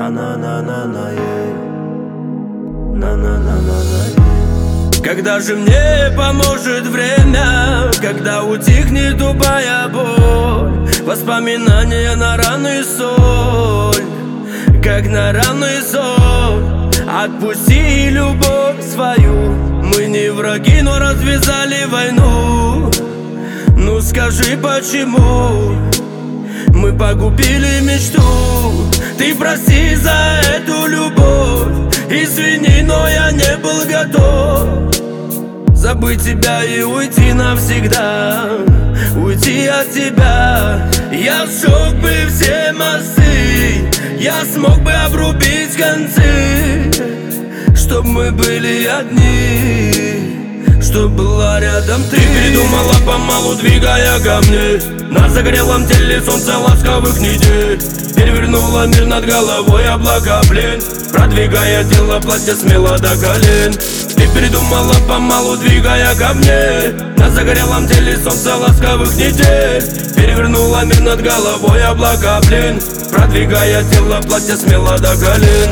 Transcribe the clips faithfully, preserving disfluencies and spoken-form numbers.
На-на-на-на-на, на-на-на-на-на. Когда же мне поможет время, когда утихнет тупая боль, воспоминания на раны соль, как на раны соль. Отпусти любовь свою, мы не враги, но развязали войну. Ну скажи, почему мы погубили мечту? Ты прости за эту любовь, извини, но я не был готов забыть тебя и уйти навсегда, уйти от тебя. Я сжег бы все мосты, я смог бы обрубить концы, чтоб мы были одни, чтоб была рядом ты. Ты придумала помалу, двигая ко мне, на загорелом теле солнца ласковых недель. Перевернула мир над головой, облака плен, продвигая тело платья смело до колен. Ты придумала помалу, двигая ко мне, на загорелом теле солнца ласковых недель. Перевернула мир над головой, облака плен, продвигая тело платья смело до колен.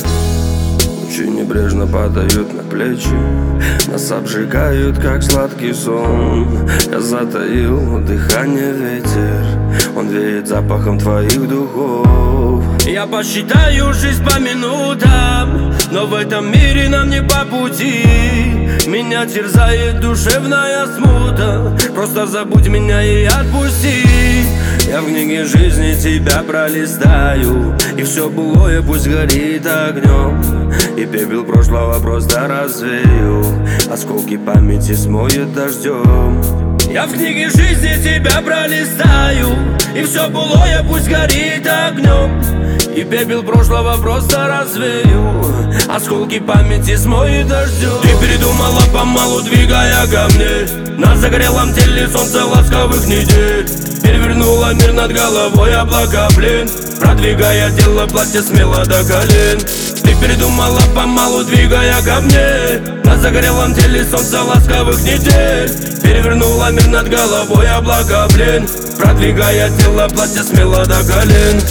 Лучи небрежно падают на плечи, нас обжигают, как сладкий сон. Я затаил дыхание, ветер, он веет запахом твоих духов. Я посчитаю жизнь по минутам, но в этом мире нам не по пути. Меня терзает душевная смута, просто забудь меня и отпусти. Я в книге жизни тебя пролистаю, и все былое пусть горит огнем, и пепел прошлого просто развею, осколки памяти смоет дождем. Я в книге жизни тебя пролистаю, и все былое пусть горит огнем, и пепел прошлого просто развею, осколки памяти смоет дождем. Ты передумала помалу, двигая ко мне, на загорелом теле солнца ласковых недель. Перевернула мир над головой, облака плен, продвигая тело платья смело до колен. Ты передумала помалу, двигая ко мне, на загорелом теле солнца ласковых недель. Перевернула мир над головой, облака плен, продвигая тело платья смело до колен.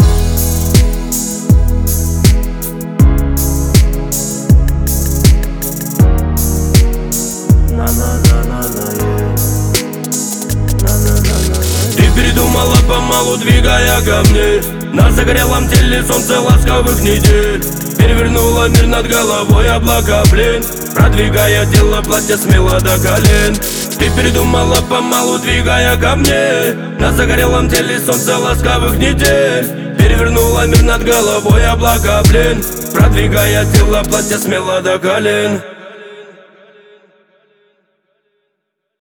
Ты передумала помалу, двигая ко мне, на загорелом теле солнца ласковых недель. Перевернула мир над головой, облака плен, продвигая тело платья смело до колен. Ты передумала помалу, двигая ко мне, на загорелом теле солнца ласковых недель. Перевернула мир над головой, облака плен, продвигая тело платья смело до колен.